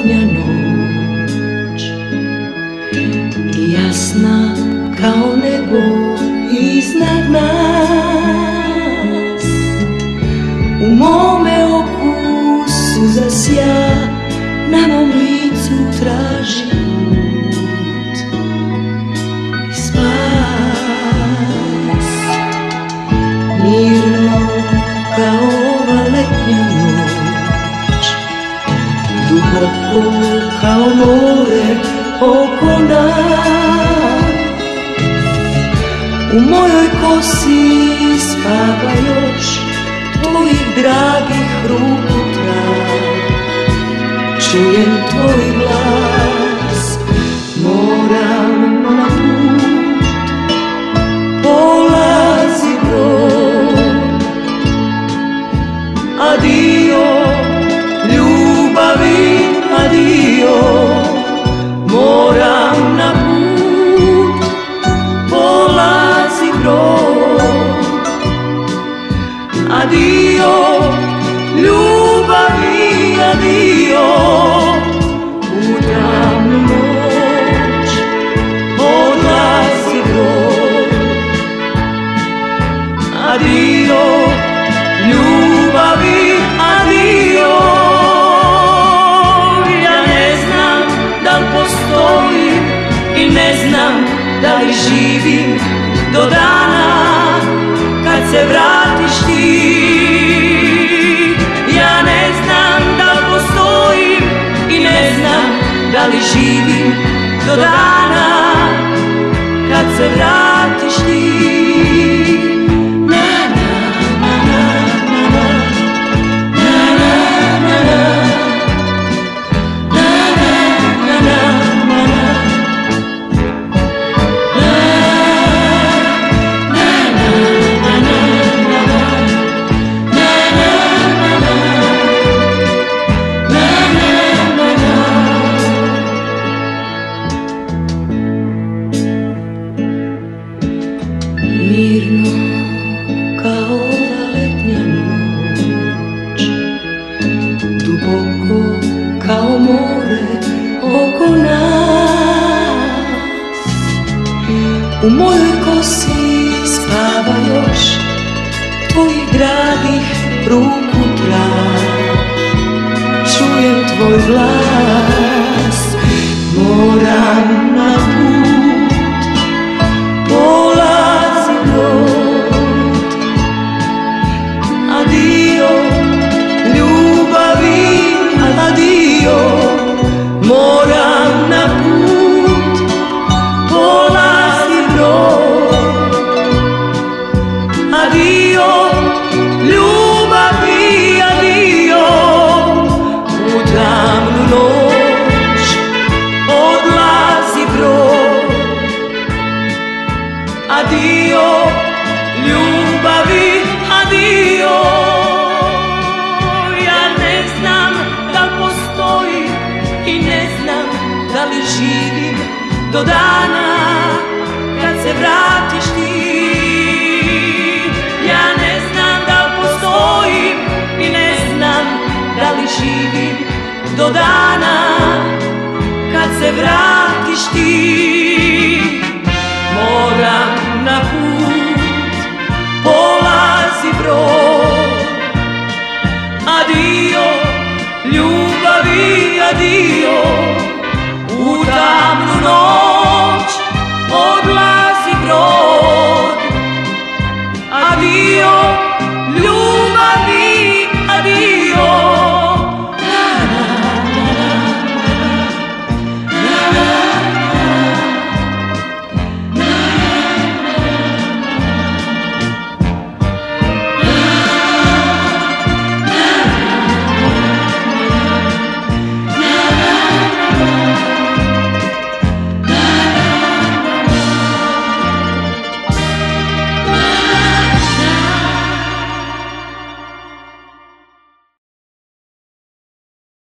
letnja noć, jasna kao nebo iznad nas. U mome oku suza sja, na mom licu traži put i spas. Mirno kao ova letnja noć, duboko kao more oko nas. U mojoj kosi spava još tvojih dragih ruku trag. Čujem tvoj glas, moram na put, polazi brod. Adio, ljubavi, adio, moram na put, polazi brod. Adio, ljubavi, adio, u tamnu noć odlazi brod. Adio, ljubavi, adio. Ja ne znam da li postojim i ne znam da li živim do dana kad se vratiš ti. Ja ne znam da li postojim i ne znam da li živim do dana kad se vratiš ti. Mirno kao ova letnja noć, duboko kao more oko nas. U mojoj kosi spava još tvojih dragih ruku trag. Čujem tvoj glas, moram na put, polazi brod. Adio, ljubavi, adio, moram na put, polazi brod. Adio, ljubavi, adio, u tamnu noć odlazi brod. Adio, ljubavi, adio. Ja ne znam da li postojim i ne znam da li živim do dana kad se vratiš ti. Ja ne znam da li postojim i ne znam da li živim do dana kad se vratiš ti. Moram na put, polazi brod.